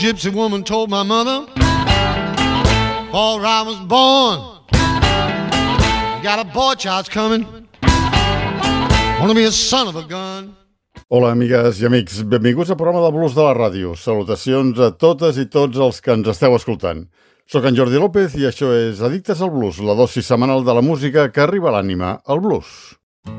gypsy woman told my mother, before I was born, you got a boy child's coming, wanna be a son of a gun. Hola, amigues i amics. Benvinguts al programa de Blues de la ràdio. Salutacions a totes i tots els que ens esteu escoltant. Soc en Jordi López i això és Addictes al Blues, la dosi setmanal de la música que arriba a l'ànima, el blues.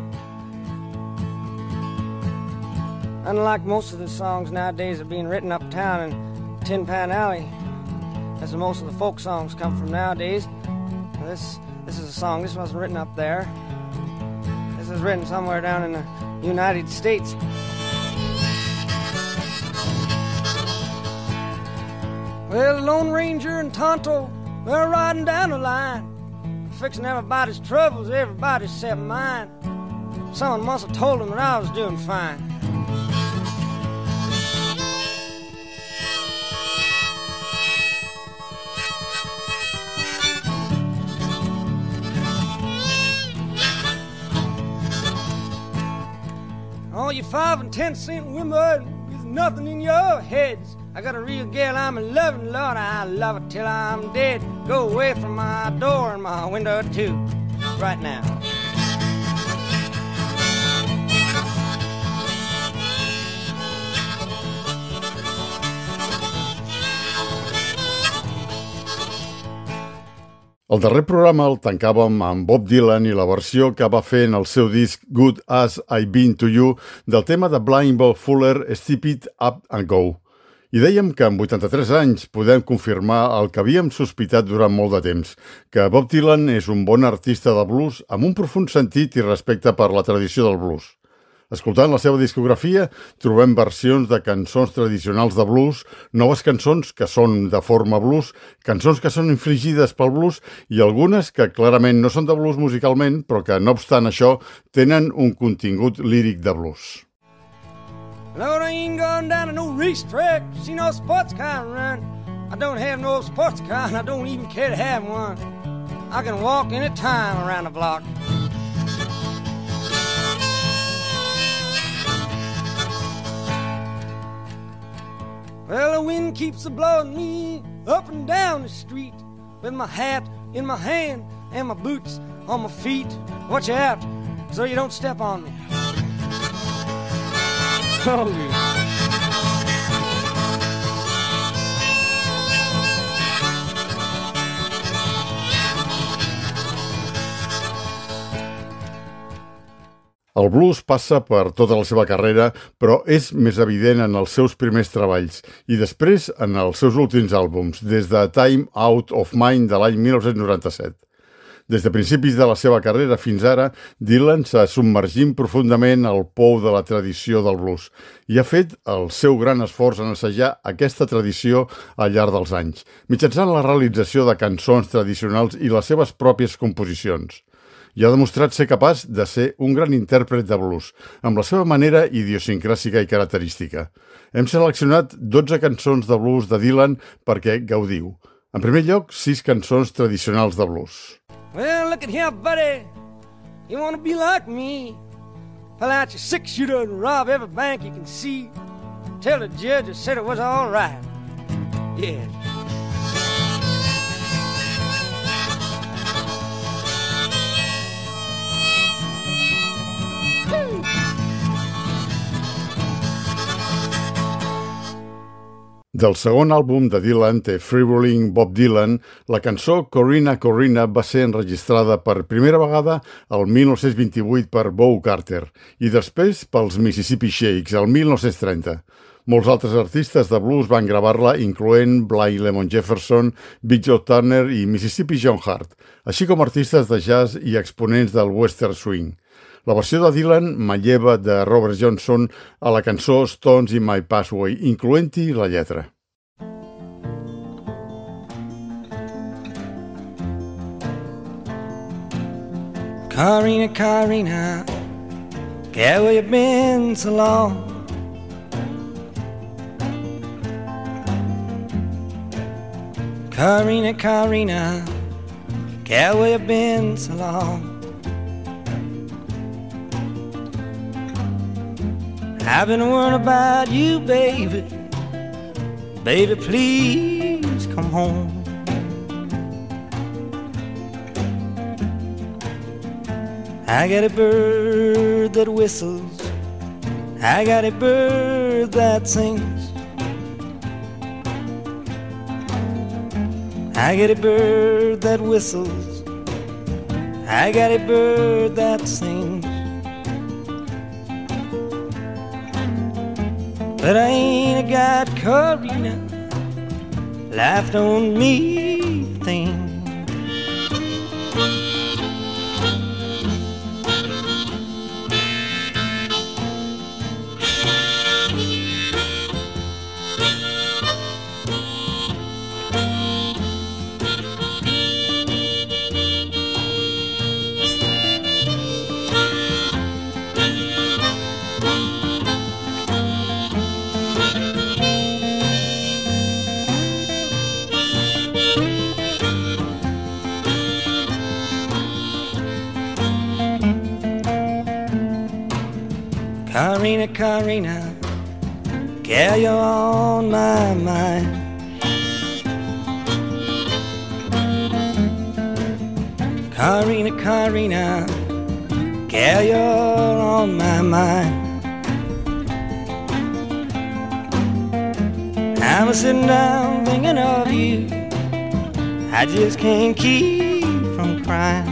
Unlike most of the songs nowadays are being written uptown in Tin Pan Alley, as most of the folk songs come from nowadays. This is a song, this wasn't written up there. This is written somewhere down in the United States. Well, the Lone Ranger and Tonto, they're riding down the line, fixing everybody's troubles, everybody except mine. Someone must have told them that I was doing fine. All you 5 and 10 cent women with nothing in your heads. I got a real gal I'm in loving, Lord, I love her till I'm dead. Go away from my door and my window too, right now. El darrer programa el tancàvem amb Bob Dylan i la versió que va fer en el seu disc Good As I've Been to You del tema de Blind Bob Fuller, Step It Up and Go. I dèiem que amb 83 anys podem confirmar el que havíem sospitat durant molt de temps, que Bob Dylan és un bon artista de blues amb un profund sentit i respecte per la tradició del blues. Escoltant la seva discografia, trobem versions de cançons tradicionals de blues, noves cançons que són de forma blues, cançons que són infligides pel blues i algunes que clarament no són de blues musicalment, però que, no obstant això, tenen un contingut líric de blues. Lord, I ain't gone down to no racetrack, see no sports car run. I don't have no sports car, and I don't even care to have one. I can walk any time around the block. Well, the wind keeps a-blowing me up and down the street with my hat in my hand and my boots on my feet. Watch out so you don't step on me. Oh, yeah. El blues passa per tota la seva carrera, però és més evident en els seus primers treballs i després en els seus últims àlbums, des de Time Out of Mind de l'any 1997. Des de principis de la seva carrera fins ara, Dylan s'ha submergit profundament al pou de la tradició del blues i ha fet el seu gran esforç en assajar aquesta tradició al llarg dels anys, mitjançant la realització de cançons tradicionals i les seves pròpies composicions. I ha demostrat ser capaç de ser un gran intèrpret de blues, amb la seva manera idiosincràsica i característica. Hem seleccionat 12 cançons de blues de Dylan perquè gaudiu. En primer lloc, 6 cançons tradicionals de blues. Well, look at here, buddy. You want to be like me? Pull out your 6-shooter and rob every bank you can see. Tell the judge I said it was all right. Yeah. Del segon àlbum de Dylan, The Freewheeling Bob Dylan, la cançó Corrina Corrina va ser enregistrada per primera vegada el 1928 per Beau Carter i després pels Mississippi Shakes el 1930. Molts altres artistes de blues van gravar-la, incloent Blind Lemon Jefferson, Big Joe Turner i Mississippi John Hart, així com artistes de jazz i exponents del western swing. La versió de Dylan manlleva de Robert Johnson a la cançó Stones in My Pathway, incloent-hi la lletra. Corrina, Corrina, yeah, where you been so long? Corrina, Corrina, yeah, where you been so long? I've been worrying about you, baby, baby, please come home. I got a bird that whistles, I got a bird that sings, I got a bird that whistles, I got a bird that sings. But I ain't got Carina, life don't mean things. Carina, Carina, girl, you're on my mind. Carina, Carina, girl, you're on my mind. I'm sitting down thinking of you, I just can't keep from crying.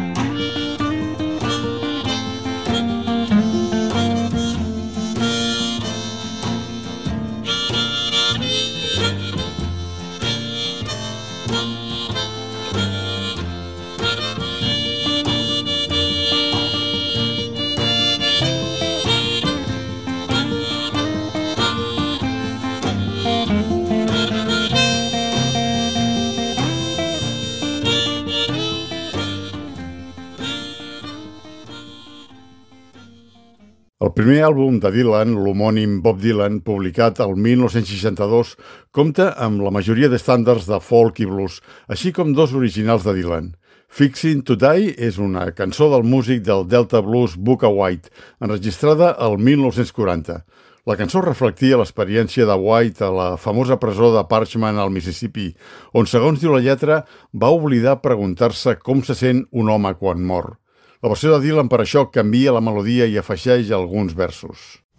El primer àlbum de Dylan, l'homònim Bob Dylan, publicat el 1962, compta amb la majoria d'estàndards de folk i blues, així com dos originals de Dylan. Fixin' to Die és una cançó del músic del Delta Blues Bukka White, enregistrada el 1940. La cançó reflectia l'experiència de White a la famosa presó de Parchman al Mississippi, on, segons diu la lletra, va oblidar preguntar-se com se sent un home quan mor. La versió de Dylan per això canvia la melodia i afegeix alguns versos.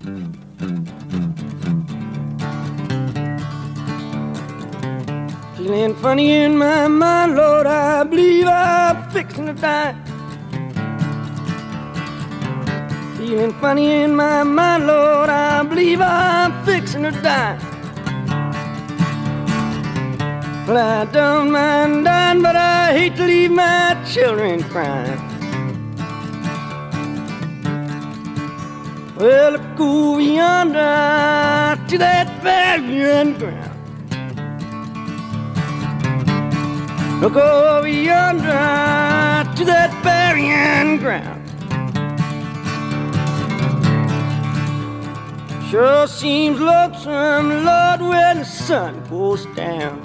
Feeling funny in my mind, Lord, I believe I'm fixing to die. Feeling funny in my mind, Lord, I believe I'm fixing to die. Well, I don't mind dying, but I hate to leave my children crying. Well, look over yonder to that burying ground. Look over yonder to that burying ground. Sure seems lonesome, Lord, when the sun goes down.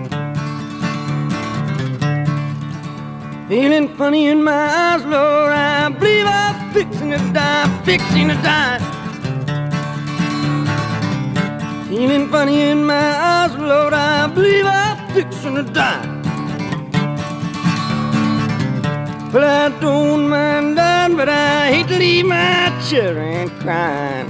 Feeling funny in my eyes, Lord, I believe I'm fixing to die, fixing to die. Feeling funny in my eyes, Lord, I believe I'm fixing to die. Well, I don't mind dying, but I hate to leave my children crying.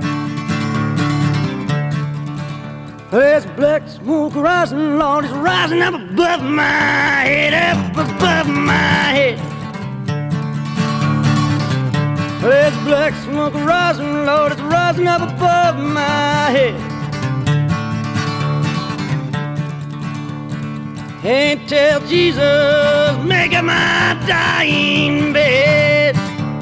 There's black smoke rising, Lord, it's rising up above my head, up above my head. There's black smoke rising, Lord, it's rising up above my head. Can't tell Jesus, making my dying bed.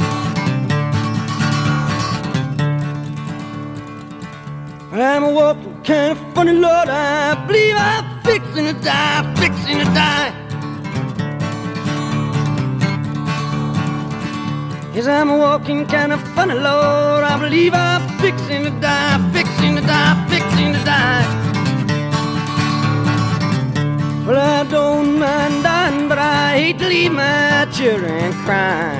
I'm walking kind of funny, Lord, I believe I'm fixing to die, fixing to die. Yes, I'm walking kind of funny, Lord, I believe I'm fixing to die, fixing to die, fixing to die. Well, I don't mind dying, but I hate to leave my children crying.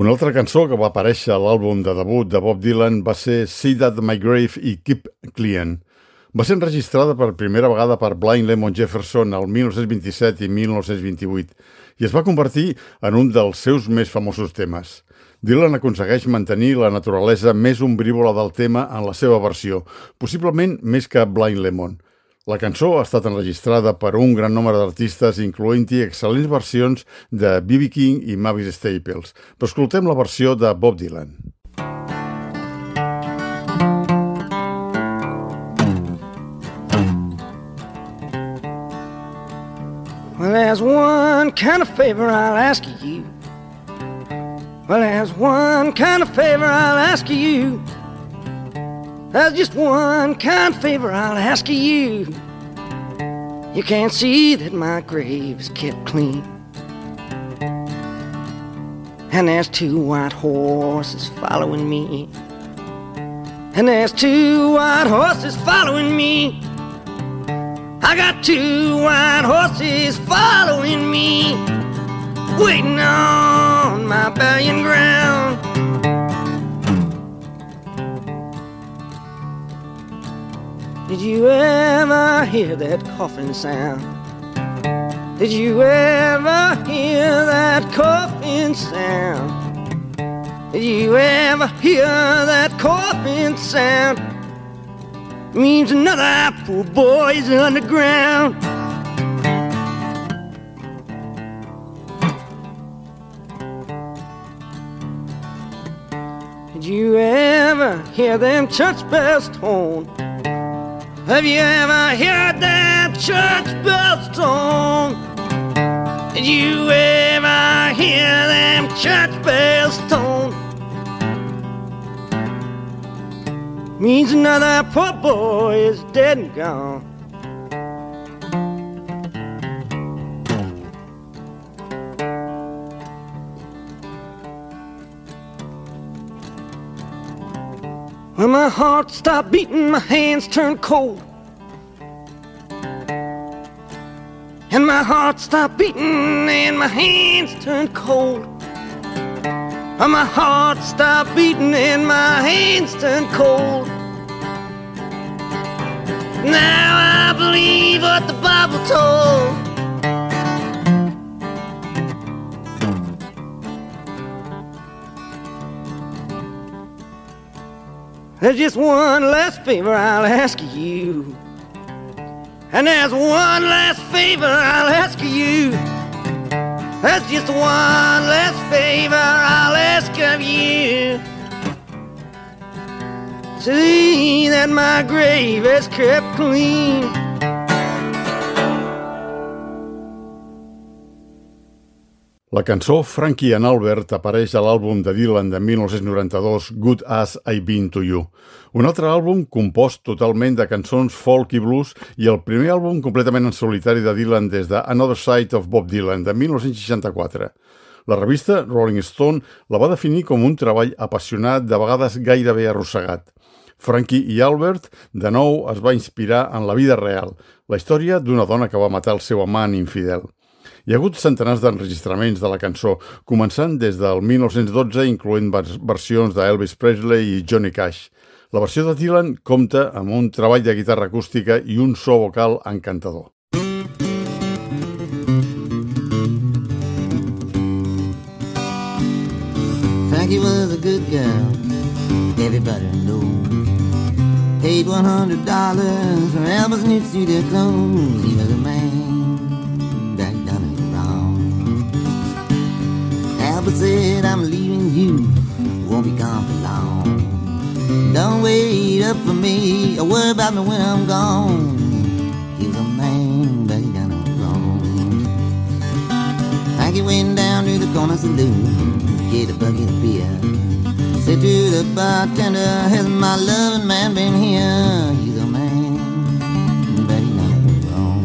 Una altra cançó que va aparèixer a l'àlbum de debut de Bob Dylan va ser Sit at My Grave i Keep Clean. Va ser enregistrada per primera vegada per Blind Lemon Jefferson el 1927 i 1928 i es va convertir en un dels seus més famosos temes. Dylan aconsegueix mantenir la naturalesa més ombrívola del tema en la seva versió, possiblement més que Blind Lemon. La cançó ha estat enregistrada per un gran nombre d'artistes, incloent-hi excel·lents versions de B.B. King i Mavis Staples. Però escoltem la versió de Bob Dylan. Well, there's one kind of favor I'll ask of you. Well, there's one kind of favor I'll ask of you. There's just one kind of favor I'll ask of you. You can't see that my grave is kept clean. And there's 2 white horses following me. And there's 2 white horses following me. I got 2 white horses following me, waiting on my burying ground. Did you ever hear that coffin sound? Did you ever hear that coffin sound? Did you ever hear that coffin sound? Means another poor boy's underground. Did you ever hear them church bells tone? Have you ever heard that church bells tone? Did you ever hear them church bells tone? Means another poor boy is dead and gone. When my heart stopped beating, my hands turned cold. And my heart stopped beating and my hands turned cold. And my heart stopped beating and my hands turned cold. Now I believe what the Bible told. There's just one last favor I'll ask of you. And there's one last favor I'll ask of you. There's just one last favor I'll ask of you. See that my grave is kept clean. La cançó Frankie and Albert apareix a l'àlbum de Dylan de 1992, Good As I Been To You, un altre àlbum compost totalment de cançons folk i blues i el primer àlbum completament en solitari de Dylan des de Another Side of Bob Dylan de 1964. La revista Rolling Stone la va definir com un treball apassionat, de vegades gairebé arrossegat. Frankie i Albert, de nou, es va inspirar en la vida real, la història d'una dona que va matar el seu amant infidel. Hi ha hagut centenars d'enregistraments de la cançó, començant des del 1912, incloent versions d'Elvis Presley i Johnny Cash. La versió de Dylan compta amb un treball de guitarra acústica i un so vocal encantador. Frankie was a good girl, everybody knows. Paid $100 for Elvis new studio clothes. He was a man that done it wrong. Albert said, I'm leaving you, won't be gone for long. Don't wait up for me or worry about me when I'm gone. He was a man, but he done it wrong. Frankie went down to the corner saloon, get a bucket of beer. Said to the bartender, has my loving man been here? He's a man, but he done it wrong.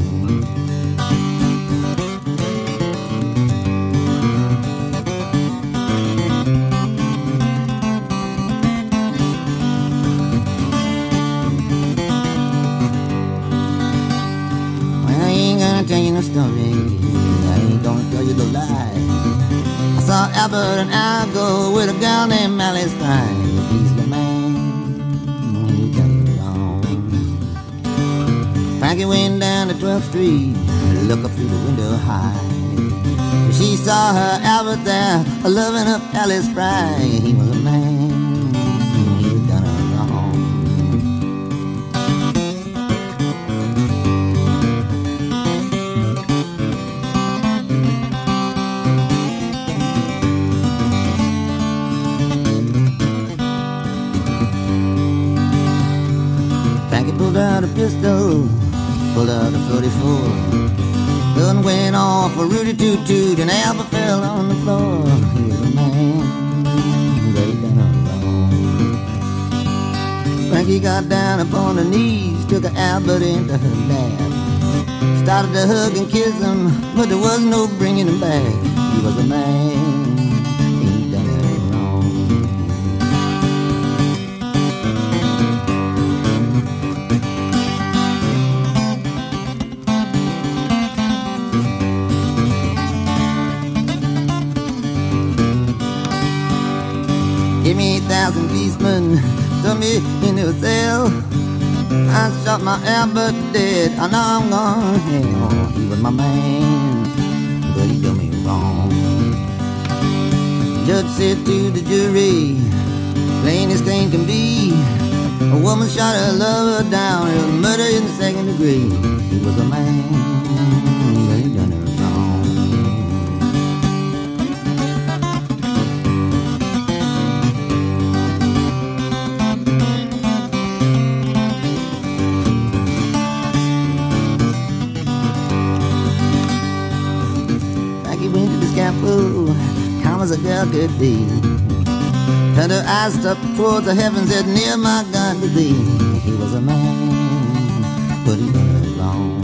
Well, I ain't gonna tell you no story, I ain't gonna tell you the lie. I saw Albert and Al go with a girl named Alice Pine. He's the man, he done it wrong. Frankie went down to 12th Street, look up through the window high. She saw her Albert there, loving up Alice Pry. He was a man, he done it wrong. Frankie pulled out a pistol, pulled out a 44. Gun went off a Rudy toot-toot and Albert fell on the floor. He was a man, but he done it wrong. Frankie got down upon her knees, took Albert into her lap, started to hug and kiss him, but there was no bringing him back. He was a man, he done it wrong. Give me 8,000 policemen, throw me into a cell. I shot my Albert dead, I know I'm gone to hell. He was my man, but he done me wrong. Judge said to the jury, plain as plain can be, a woman shot her lover down, it was murder in the second degree. He was a man, but he done it wrong. Scaffold, calm as a girl could be. Turned her eyes up towards the heavens, said, near my God to thee. He was a man, but he done it wrong.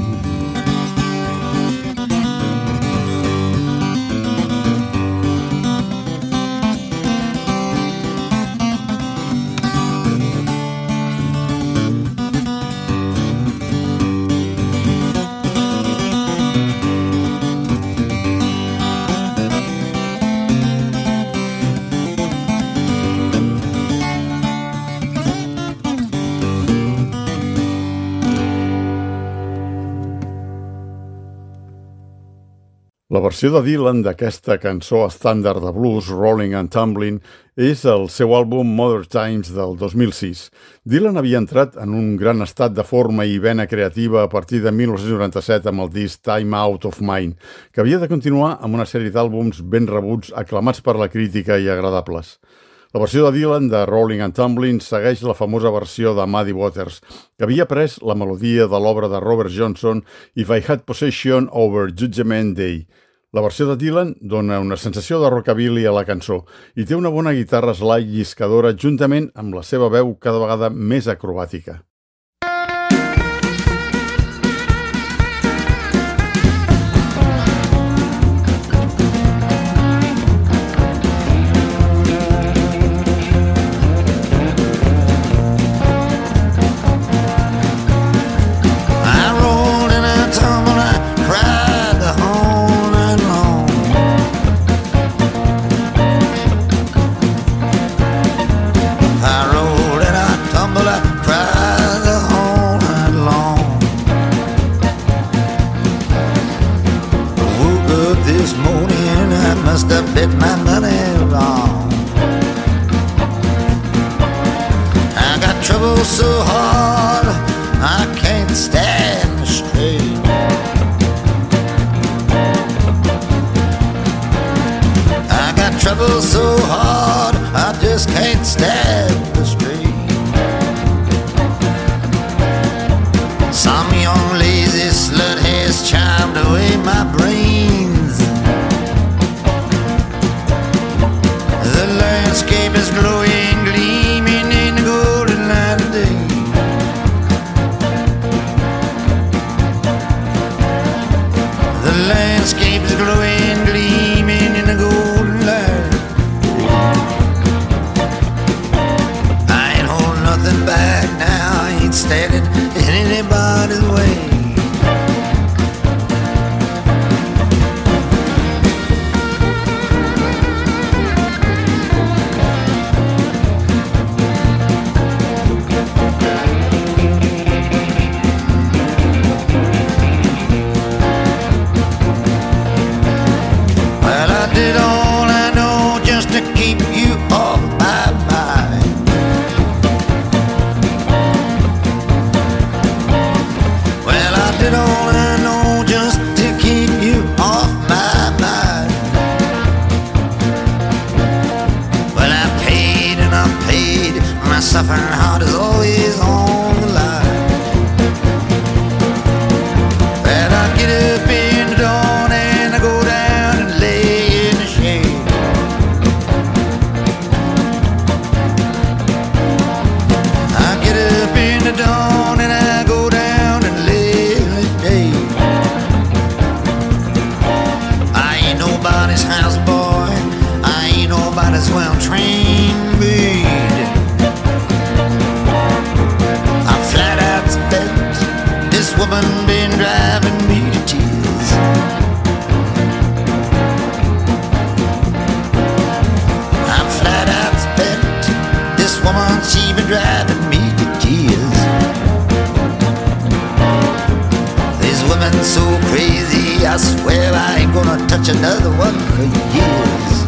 La versió de Dylan d'aquesta cançó estàndard de blues, Rolling and Tumbling, és el seu àlbum Modern Times del 2006. Dylan havia entrat en un gran estat de forma i vena creativa a partir de 1997 amb el disc Time Out of Mind, que havia de continuar amb una sèrie d'àlbums ben rebuts, aclamats per la crítica i agradables. La versió de Dylan de Rolling and Tumbling segueix la famosa versió de Muddy Waters, que havia pres la melodia de l'obra de Robert Johnson If I Had Possession over Judgment Day. La versió de Dylan dona una sensació de rockabilly a la cançó i té una bona guitarra slide lliscadora juntament amb la seva veu cada vegada més acrobàtica. Must have bet my money wrong. I got trouble so hard I can't stand straight. I got trouble so hard I just can't stand straight. Some young lazy slut has charmed away my brains. The landscape is glowing, gleaming in the golden light of day. The landscape is glowing, gleaming in the golden light. I ain't holding nothing back now, I ain't standing in anybody's way. it all I know just to keep you off my mind. Well, I paid and I paid, my suffering heart is always on the line. Well, I get up in the dawn and I go down and lay in the shade. I get up in the dawn and I go down and lay in the shade. I ain't nobody's houseboy, I ain't nobody's well-trained maid. I'm flat out spent, this woman been driving me to tears. I'm flat out spent, this woman, she been driving me to tears. This woman's so crazy, I swear I ain't gonna touch another one for years.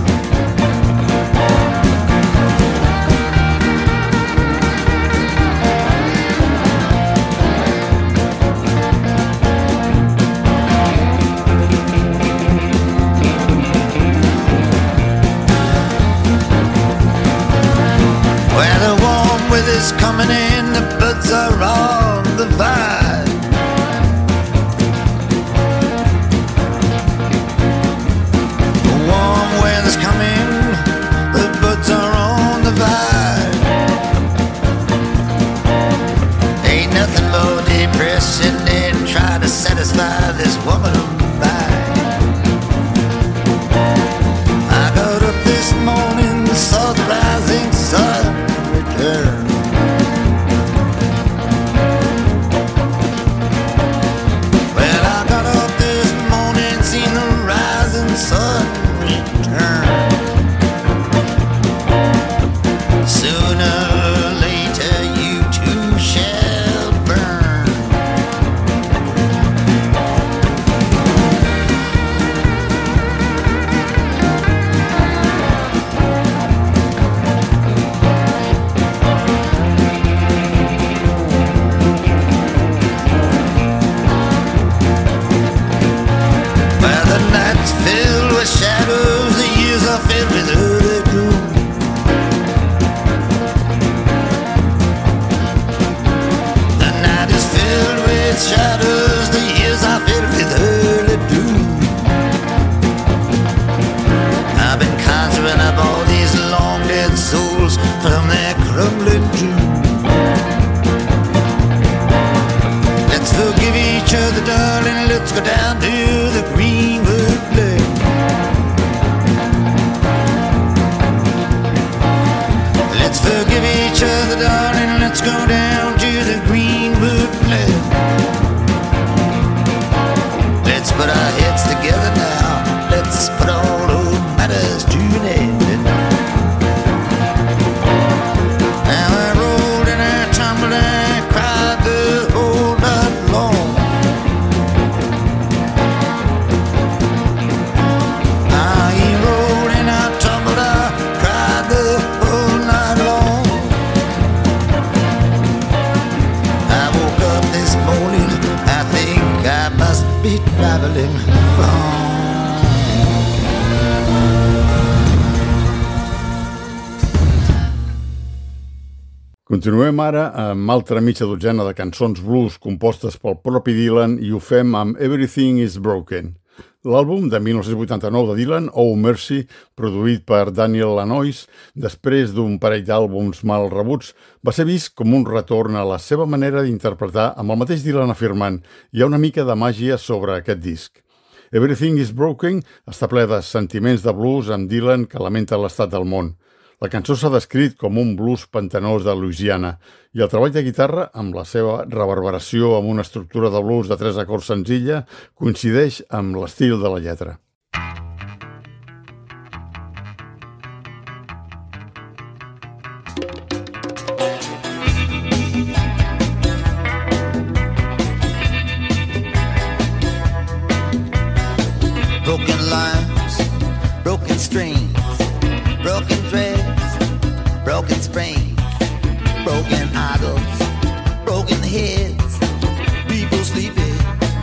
Well, the warm weather's coming in, the birds are on the vine. The warm weather's coming, the birds are on the vine. Ain't nothing more depressing than trying to satisfy this woman of mine. I got up this morning, saw the rising sun return. Well, I got up this morning, seen the rising sun return. Sooner or later you too shall burn. Well, the night's filled with shadows, the years are filled with early gloom. The night is filled with shadows, the years are filled with early doom. I've been conjuring up all these long dead souls from their crumbling tomb. Let's forgive each other, darling, let's go down to the Greenwood Lake. Let's forgive each other, darling, let's go down to the Greenwood Lake. Let's put our heads together now, let's put all old matters to an end. Now I rolled and I tumbled and I cried the whole night long. I rolled and I tumbled, I cried the whole night long. I woke up this morning, I think I must be traveling wrong. Continuem ara amb altra mitja dotzena de cançons blues compostes pel propi Dylan i ho fem amb Everything is Broken. L'àlbum de 1989 de Dylan, Oh Mercy, produït per Daniel Lanois, després d'un parell d'àlbums mal rebuts, va ser vist com un retorn a la seva manera d'interpretar, amb el mateix Dylan afirmant «Hi ha una mica de màgia sobre aquest disc». Everything is Broken està ple de sentiments de blues amb Dylan que lamenta l'estat del món. La cançó s'ha descrit com un blues pantanós de Louisiana i el treball de guitarra, amb la seva reverberació amb una estructura de blues de 3 acords senzilla, coincideix amb l'estil de la lletra. Broken lines, broken strings, broken threads, broken springs, broken idols, broken heads, people sleeping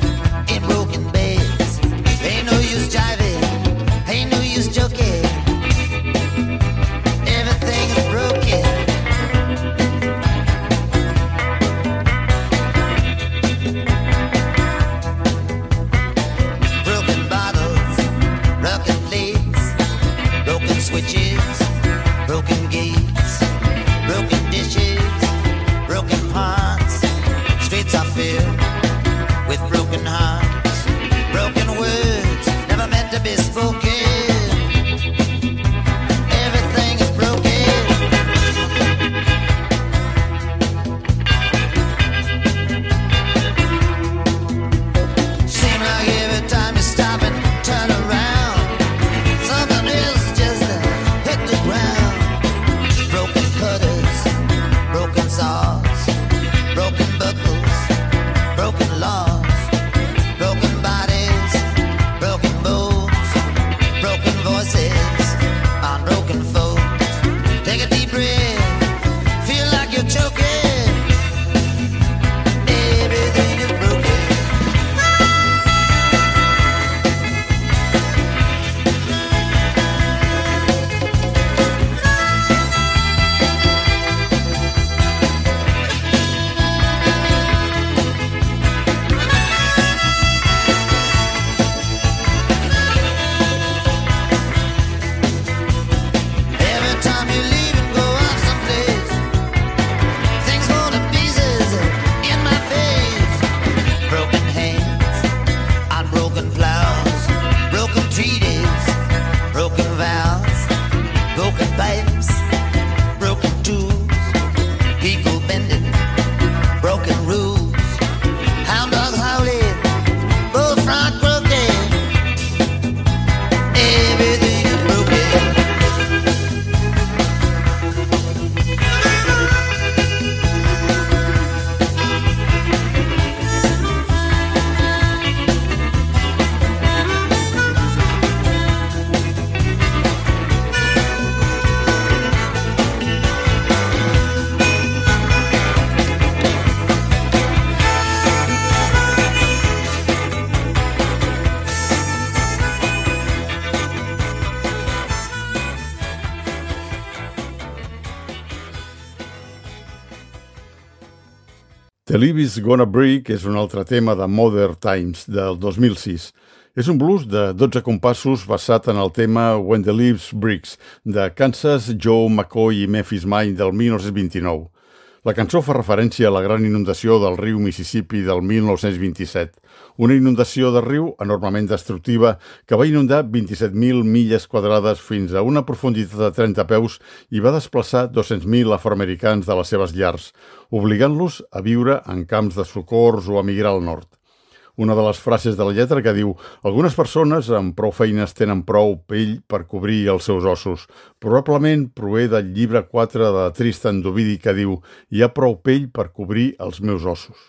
The Leaves Gonna Break és un altre tema de Modern Times, del 2006. És un blues de 12 compassos basat en el tema When the Leaves Breaks, de Kansas, Joe McCoy i Memphis Mine del 1929. La cançó fa referència a la gran inundació del riu Mississippi del 1927, una inundació de riu enormement destructiva que va inundar 27.000 milles quadrades fins a una profunditat de 30 peus i va desplaçar 200.000 afroamericans de les seves llars, obligant-los a viure en camps de socors o a migrar al nord. Una de les frases de la lletra que diu «Algunes persones amb prou feines tenen prou pell per cobrir els seus ossos». Probablement prové del llibre 4 de Tristan d'Ovidi que diu «Hi ha prou pell per cobrir els meus ossos».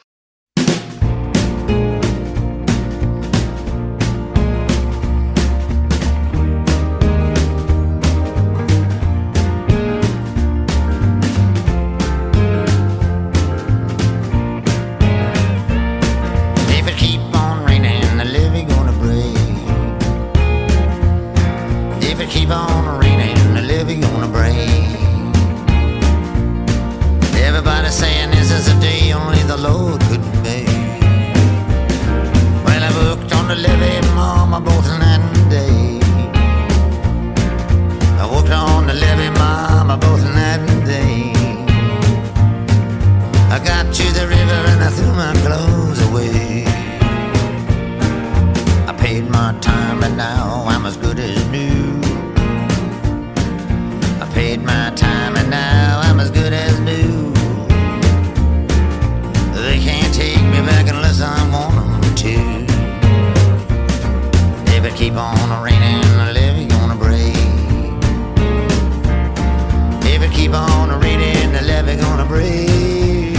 Keep on raining, the levee gonna break. Everybody's saying this is a day only the Lord could make. Well, I worked on the levee, Mama, both night and day. I worked on the levee, Mama, both night and day. I got to the river and I threw my clothes away. I paid my time and now I'm as good as new. Paid my time and now I'm as good as new. They can't take me back unless I want them to. If it keep on raining, the levee gonna break. If it keep on raining, the levee gonna break.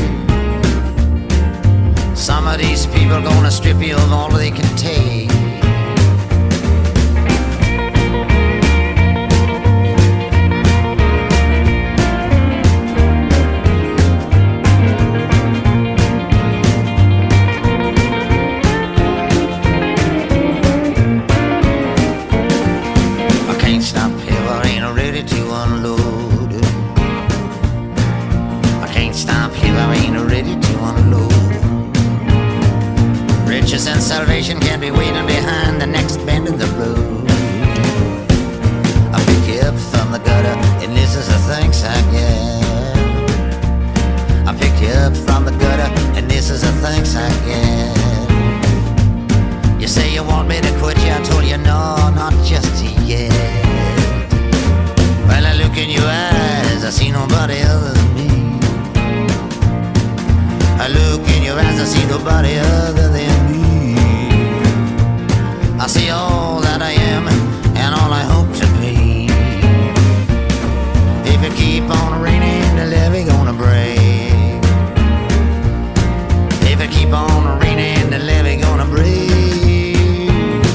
Some of these people gonna strip you of all they can take. And salvation can't be waiting behind the next bend of the road. I pick you up from the gutter, and this is the thanks I get. I pick you up from the gutter, and this is the thanks I get. You say you want me to quit you, I told you no, not just yet. Well, I look in your eyes, I see nobody other than me. I look in your eyes, I see nobody other than me. I see all that I am and all I hope to be. If it keep on raining, the levee gonna break. If it keep on raining, the levee gonna break.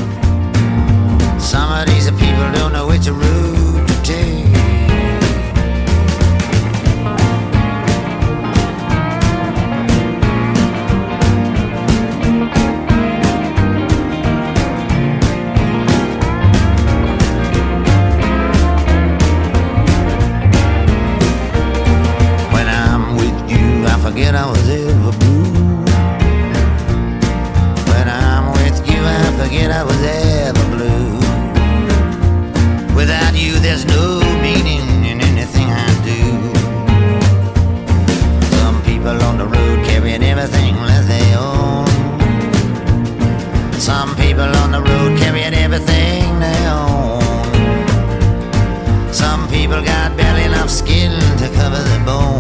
Some of these people don't know which route to take. Forget I was ever blue. When I'm with you, I forget I was ever blue. Without you, there's no meaning in anything I do. Some people on the road carrying everything that they own. Some people on the road carrying everything they own. Some people got barely enough skin to cover their bone.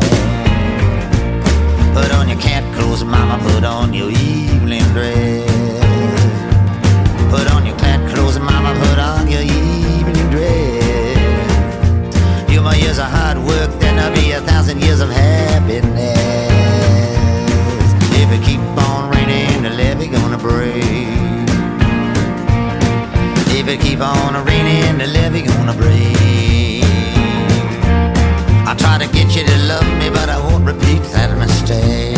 Put on your cat clothes, mama, put on your evening dress. Put on your cat clothes, mama, put on your evening dress. Few more years of hard work, then there'll be 1,000 years of happiness. If it keep on raining, the levee gonna break. If it keep on raining, the levee gonna break. I try to get you to love me, but I won't repeat that mistake.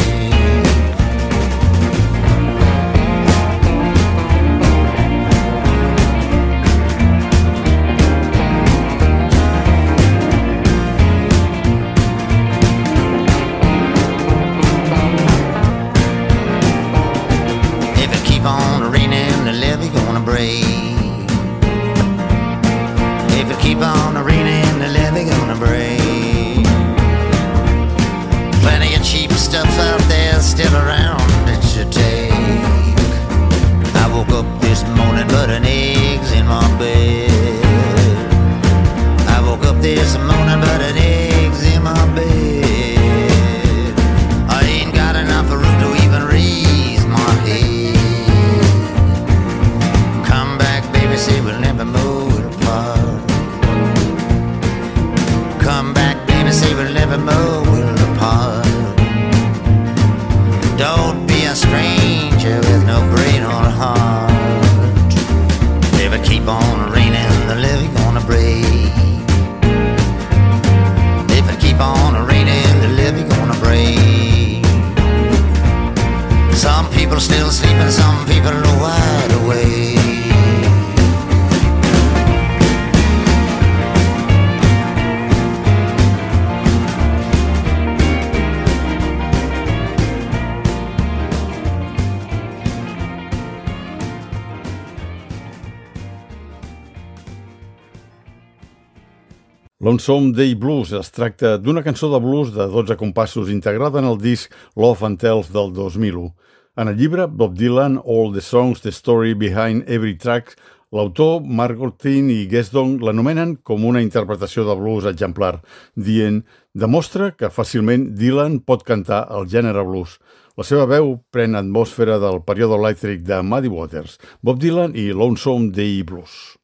raining, the levee gonna break. If it keep on raining, the levee gonna break. Plenty of cheap stuff out there still around that you take. I woke up this morning but an egg's in my bed. I woke up this morning but an egg's in my bed. I ain't got enough room to even raise my head. Come back, baby, say we'll never move apart. Come back, baby, say we'll never move apart. Don't be a stranger with no brain or heart. If it keep on raining, the levee gonna break. If it keep on raining, the levee gonna break. Some people still sleeping, some people are wide awake. Lonesome Day Blues es tracta d'una cançó de blues de 12 compassos integrada en el disc Love and Tales del 2001. En el llibre Bob Dylan, All the Songs, The Story Behind Every Track, l'autor Mark Goldstein i Gesdon l'anomenen com una interpretació de blues exemplar, dient «demostra que fàcilment Dylan pot cantar el gènere blues». La seva veu pren atmosfera del període elèctric de Muddy Waters, Bob Dylan i Lonesome Day Blues.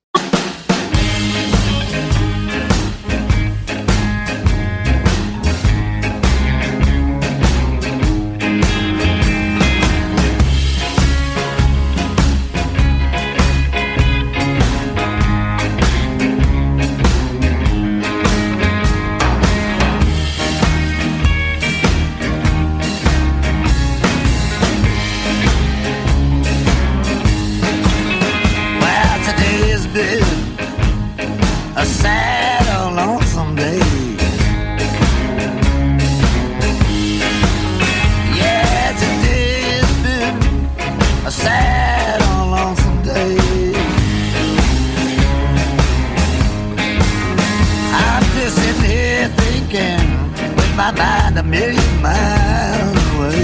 A sad or lonesome day. Yeah, today's been a sad or lonesome day. I'm just sitting here thinking with my mind a million miles away.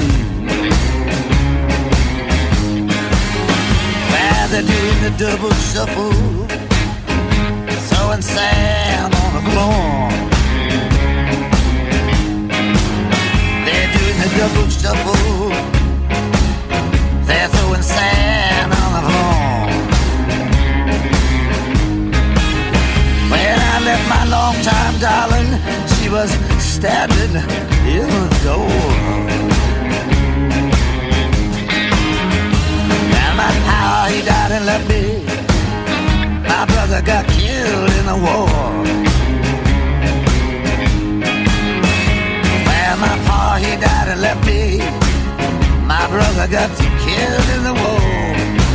While they're doing the double shuffle, throwing sand on the floor. They're doing the double shuffle. They're throwing sand on the floor. When I left my long-time darling, she was standing in the door. And my pal, he died and left me. My brother got killed in the war. Well, my pa, he died and left me. My brother got killed in the war.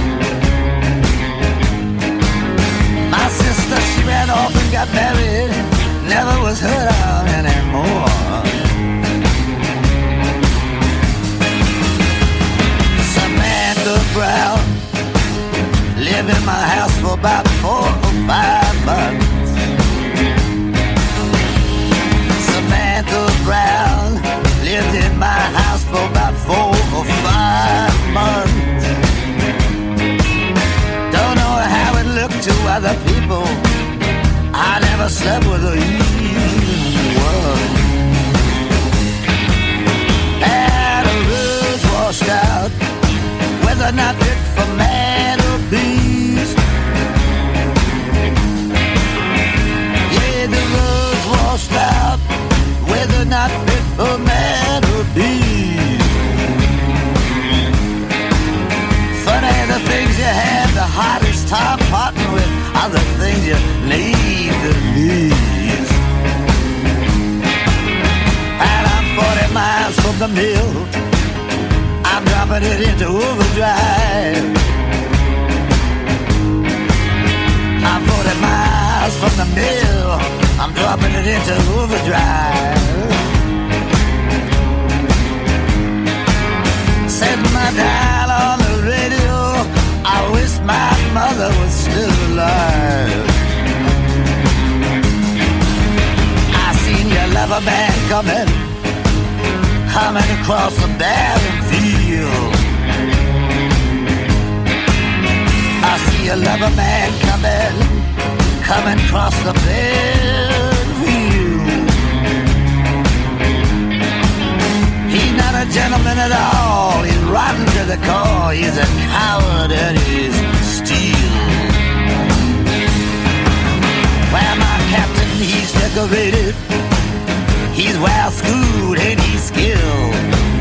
My sister, she ran off and got married, never was heard of anymore. Samantha Brown lived in my house for about 4 or 5 months. Samantha Brown lived in my house for about 4 or 5 months. Don't know how it looked to other people. I never slept with her even once. Had her roots washed out, whether not fit for man or beast. Yeah, the roads washed out, whether not fit for man or beast. Funny the things you have the hardest time parting with are the things you need the least. And I'm 40 miles from the mill, I'm dropping it into overdrive. I'm 40 miles from the mill, I'm dropping it into overdrive. Set my dial on the radio, coming across the barren field. I see a lover man coming across the barren field. He's not a gentleman at all, he's rotten to the core, he's a coward and he's steel. Well, my captain, he's decorated, he's well schooled and he's skilled.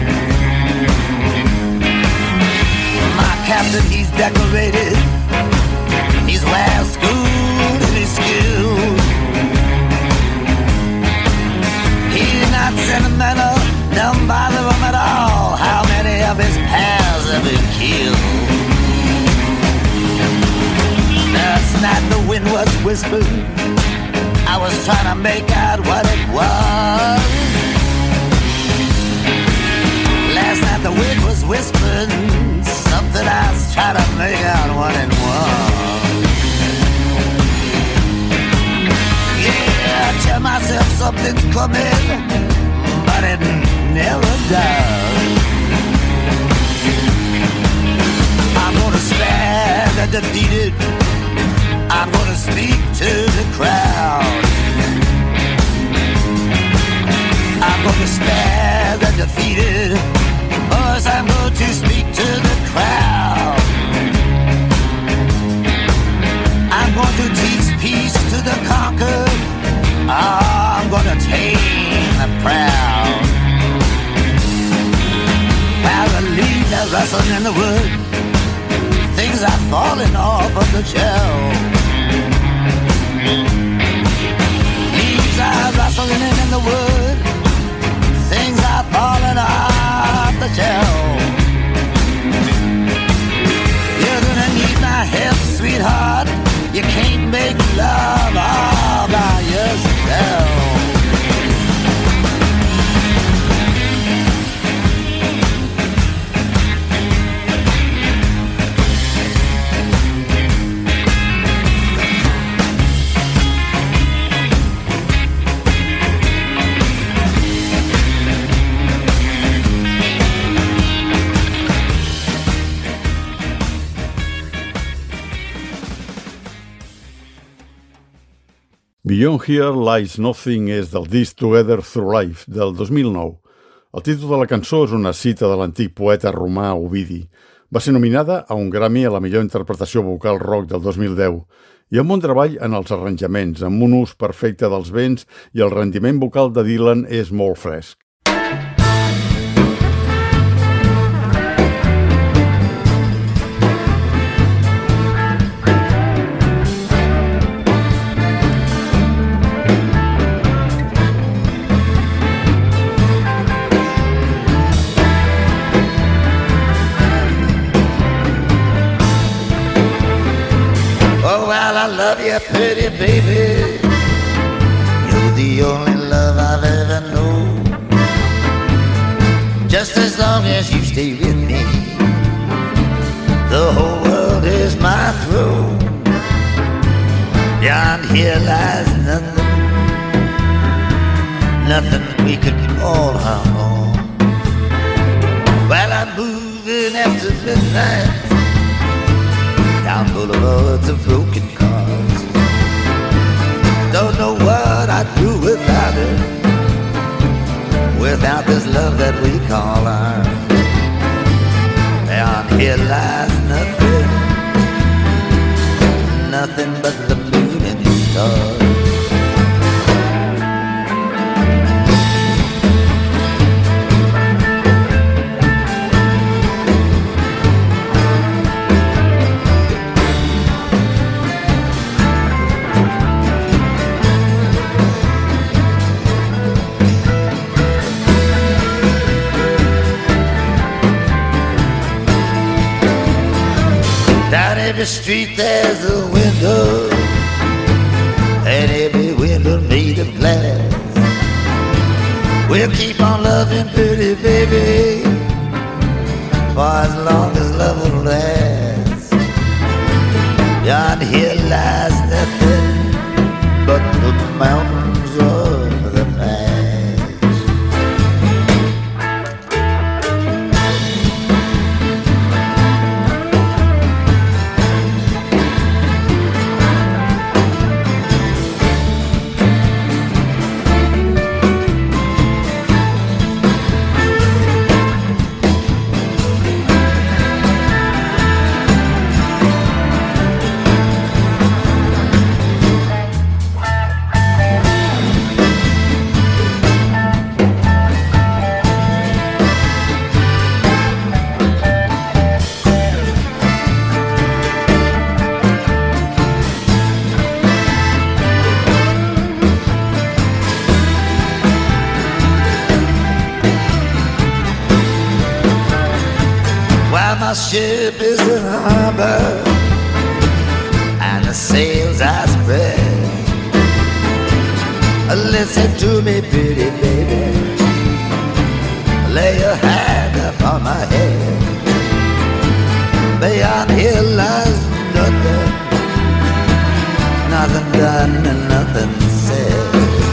My captain, he's decorated, he's well schooled and he's skilled. He's not sentimental, don't bother him at all. How many of his pals have been killed? Last night the wind was whispering, I was trying to make out what it was. Last night the wind was whispering something, I was trying to make out what it was. Yeah, I tell myself something's coming, but it never does. I'm gonna stand the defeated, I'm gonna speak to the crowd. I'm gonna spare the defeated, boys, I'm going to speak to the crowd. I'm going to teach peace to the conquered, I'm gonna tame the proud. While the leaves are rustling in the wood, things are falling off of the shelf. Leaves are rustling in the wood, things are falling off the shelf. You're gonna need my help, sweetheart, you can't make love all by yourself. Beyond Here Lies Nothing és del disc Together Through Life, del 2009. El títol de la cançó és una cita de l'antic poeta romà Ovidi. Va ser nominada a un Grammy a la millor interpretació vocal rock del 2010 i amb un treball en els arranjaments, amb un ús perfecte dels vents i el rendiment vocal de Dylan és molt fresc. I love you, pretty baby. You're the only love I've ever known. Just as long as you stay with me, the whole world is my throne. Beyond here lies nothing, nothing we could call our own. While I'm moving after midnight down boulevards of broken cars, don't know what I'd do without her, without this love that we call ours. Beyond here lies nothing, nothing but the moon and the stars. Every street there's a window, and every window made of glass. We'll keep on loving, pretty baby, for as long as love will last. Beyond here lies nothing but the mountains of the past. ship is in the harbor and the sails are spread. Listen to me, pretty baby. Lay your hand upon my head. Beyond here lies nothing, nothing done and nothing said.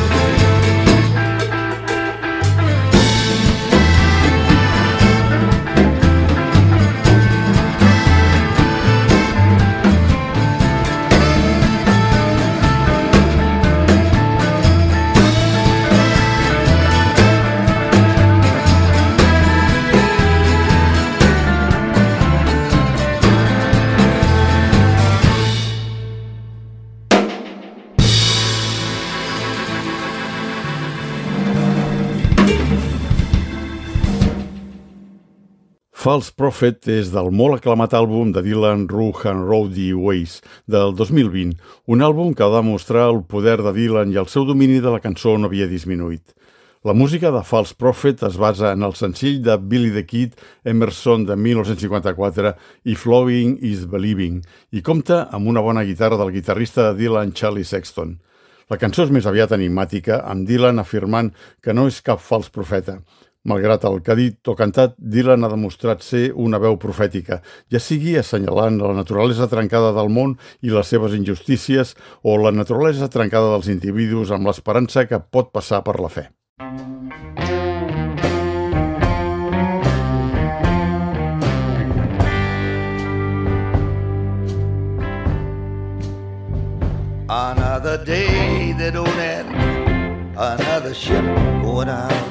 False Prophet és del molt aclamat àlbum de Dylan Rugg and Rowdy Ways del 2020, un àlbum que va demostrar el poder de Dylan i el seu domini de la cançó no havia disminuït. La música de False Prophet es basa en el senzill de Billy the Kid, Emerson de 1954 i Flowing is Believing, i compta amb una bona guitarra del guitarrista de Dylan, Charlie Sexton. La cançó és més aviat enigmàtica, amb Dylan afirmant que no és cap fals profeta. Malgrat el que ha dit o cantat, Dylan ha demostrat ser una veu profètica, ja sigui assenyalant la naturalesa trencada del món i les seves injustícies o la naturalesa trencada dels individus amb l'esperança que pot passar per la fe. Another day that don't end, another ship going out.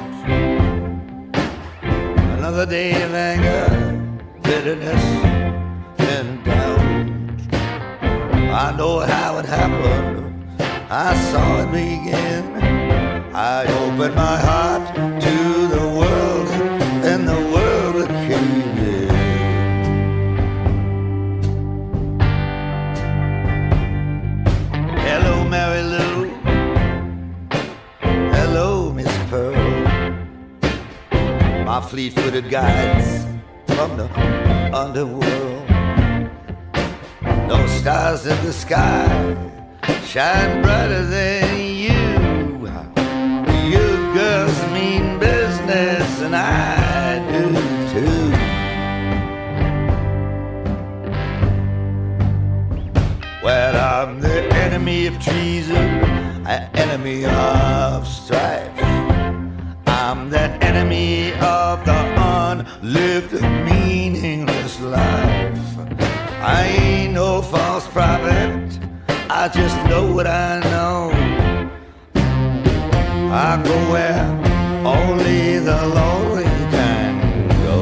Another day of anger, bitterness, and doubt. I know how it happened, I saw it begin. I opened my heart to the world, and the world came in. Hello, Mary Lou. Hello, Miss Pearl. My fleet-footed guides from the underworld. No stars in the sky shine brighter than you. You girls mean business, and I do too. Well, I'm the enemy of treason, an enemy of strife. I'm that enemy of the unlived, meaningless life. I ain't no false prophet, I just know what I know. I go where only the lonely can go.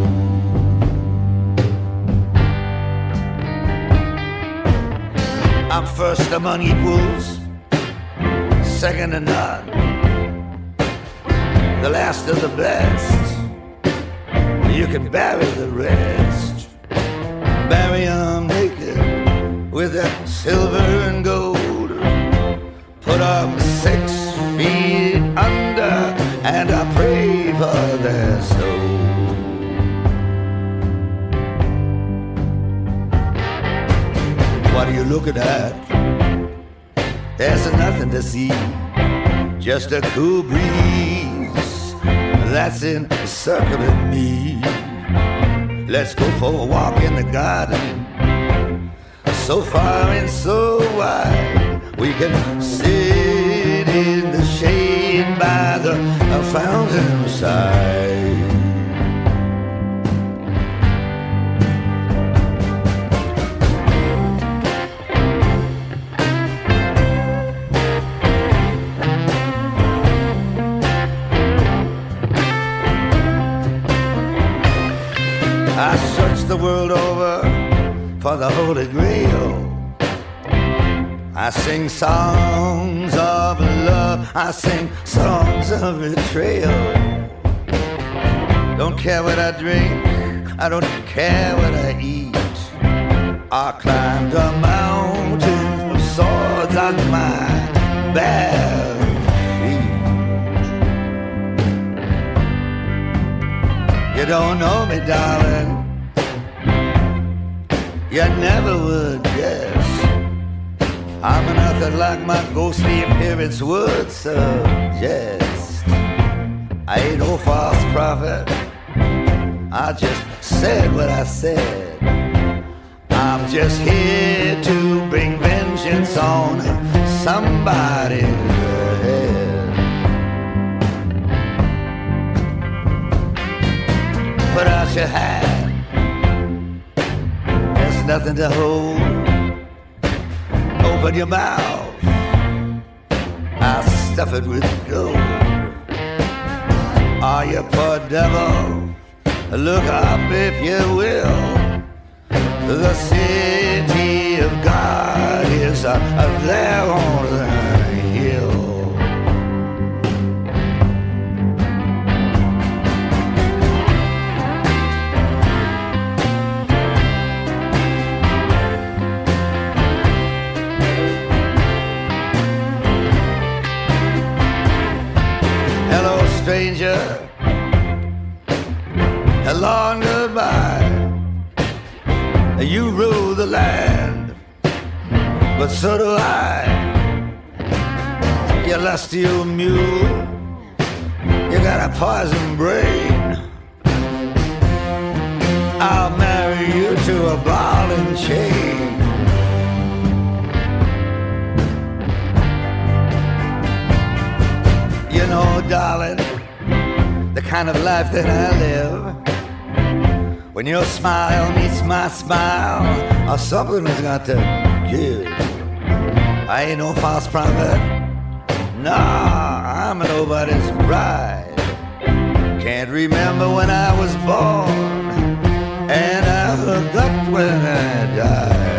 I'm first among equals, second to none, the last of the best. You can bury the rest. Bury 'em naked with that silver and gold. Put 'em 6 feet under, and I pray for their soul. What are you looking at? There's nothing to see, just a cool breeze that's encircling me. Let's go for a walk in the garden, so far and so wide. We can sit in the shade by the fountain side. I searched the world over for the Holy Grail. I sing songs of love, I sing songs of betrayal. Don't care what I drink, I don't care what I eat. I climbed a mountain of swords on my bare feet. You don't know me, darling, you never would guess. I'm nothing like my ghostly appearance would suggest. I ain't no false prophet, I just said what I said. I'm just here to bring vengeance on somebody's head. Put out your hat, there's nothing to hold. Open your mouth, I'll stuff it with gold. Oh, you poor devil, look up if you will. The city of God is there on the hill. Hello, stranger, hello and goodbye. You rule the land, but so do I. You lusty old mule, you got a poison brain. I'll marry you to a ball and chain. You know, darling, the kind of life that I live, when your smile meets my smile, or something has got to give. I ain't no false prophet, nah, I'm nobody's bride. Can't remember when I was born, and I forgot when I died.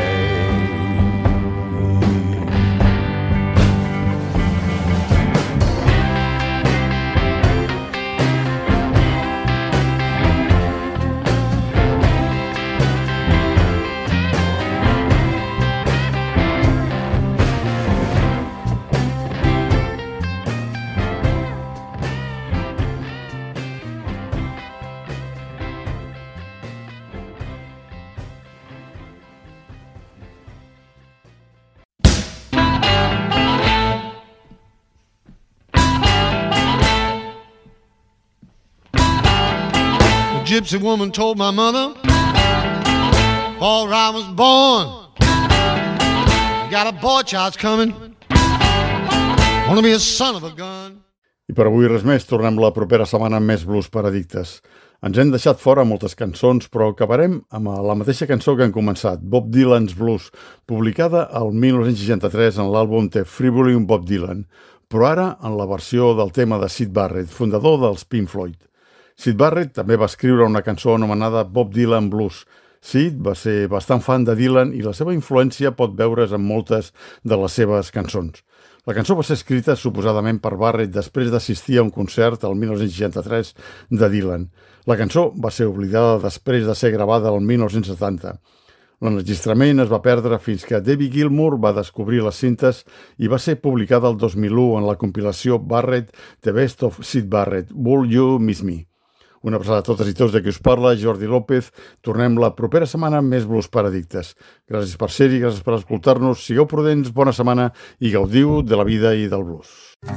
Gypsy woman told my mother before I was born, you got a boy child's coming, wanna be a son of a gun. I per avui res més, tornem la propera setmana amb més blues per addictes. Ens hem deixat fora moltes cançons, però acabarem amb la mateixa cançó que han començat, Bob Dylan's Blues, publicada el 1963 en l'àlbum The Frivolous Bob Dylan, però ara en la versió del tema de Syd Barrett, fundador dels Pink Floyd. Syd Barrett també va escriure una cançó anomenada Bob Dylan Blues. Syd va ser bastant fan de Dylan i la seva influència pot veure's en moltes de les seves cançons. La cançó va ser escrita suposadament per Barrett després d'assistir a un concert el 1963 de Dylan. La cançó va ser oblidada després de ser gravada el 1970. L'enregistrament es va perdre fins que David Gilmour va descobrir les cintes i va ser publicada el 2001 en la compilació Barrett The Best of Syd Barrett, Will You Miss Me? Una abraçada a totes i tots de qui us parla, Jordi López. Tornem la propera setmana amb més blues per addictes. Gràcies per ser-hi, gràcies per escoltar-nos. Sigueu prudents, bona setmana i gaudiu de la vida i del blues.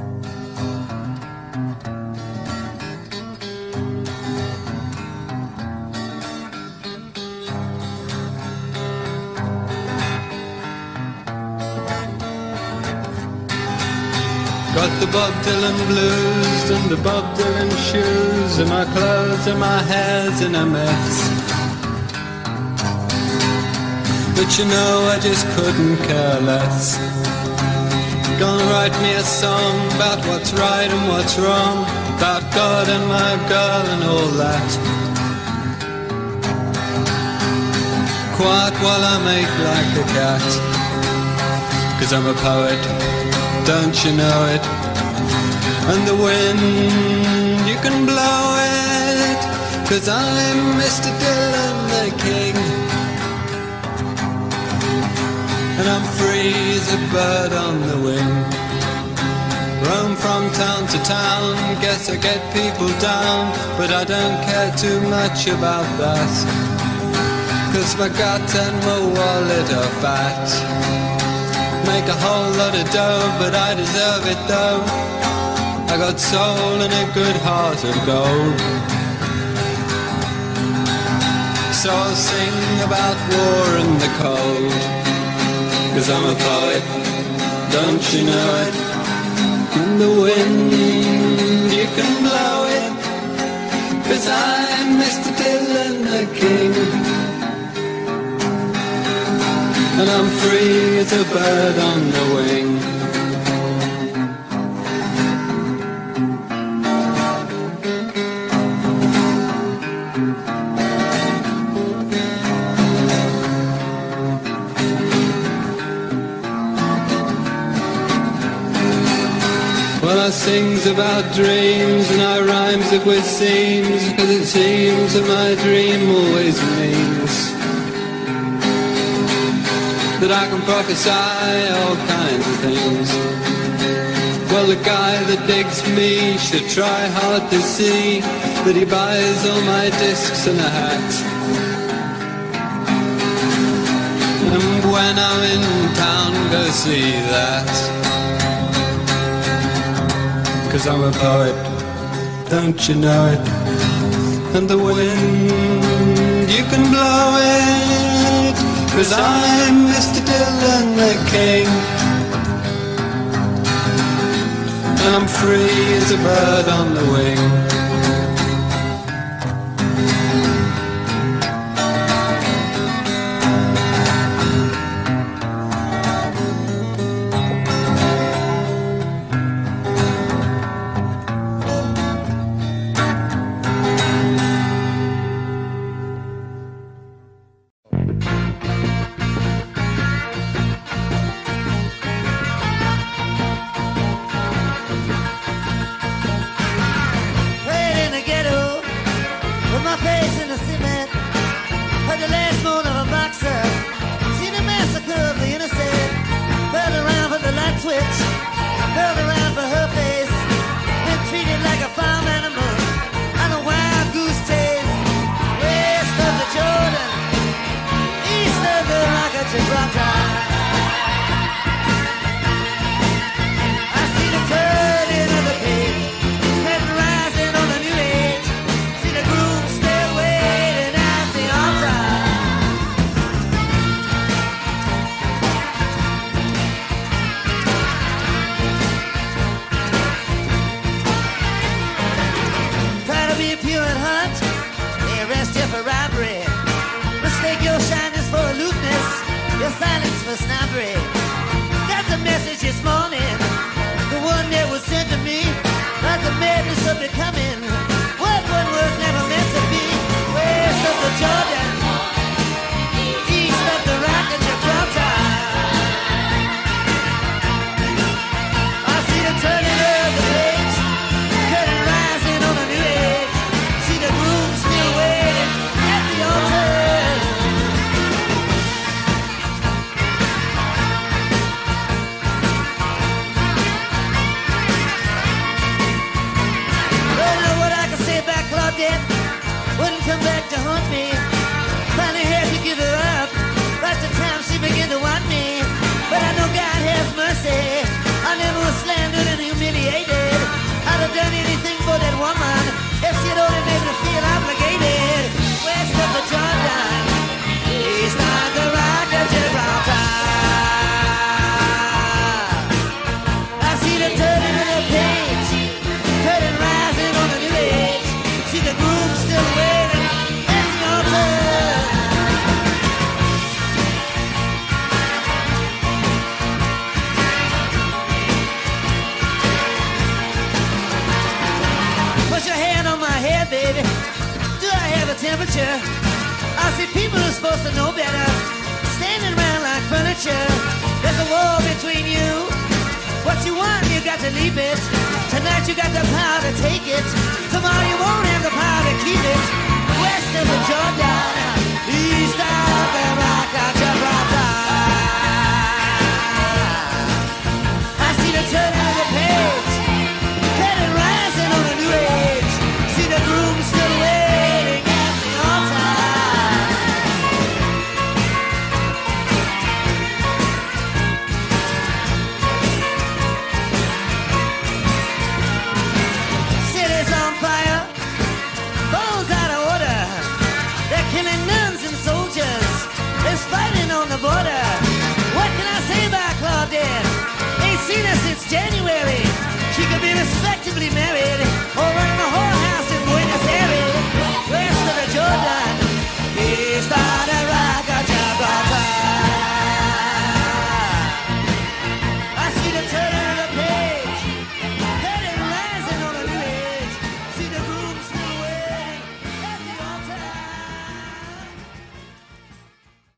Got the Bob Dylan blues and the Bob Dylan shoes, and my clothes and my hair's in a mess. But you know I just couldn't care less. Gonna write me a song about what's right and what's wrong, about God and my girl and all that. Quiet while I make like a cat, 'cause I'm a poet, don't you know it? And the wind, you can blow it, 'cause I'm Mr. Dylan the King. And I'm free as a bird on the wing. Roam from town to town, guess I get people down, but I don't care too much about that. 'cause my gut and my wallet are fat. Make a whole lot of dough, but I deserve it though. I got soul and a good heart of gold. So I'll sing about war and the cold, 'cause I'm a poet, don't you know it? In the wind you can blow it, 'cause I'm Mr. Dylan the King. And I'm free as a bird on the wing. Well, I sings about dreams and I rhymes it with seams, 'cause it seems that my dream always means that I can prophesy all kinds of things. Well, the guy that digs me should try hard to see that he buys all my discs and a hat. And when I'm in town, go see that, 'cause I'm a poet, don't you know it? And the wind, you can blow it, 'cause I'm Mr. Dylan the King. And I'm free as a bird on the wing. January. She could be respectably married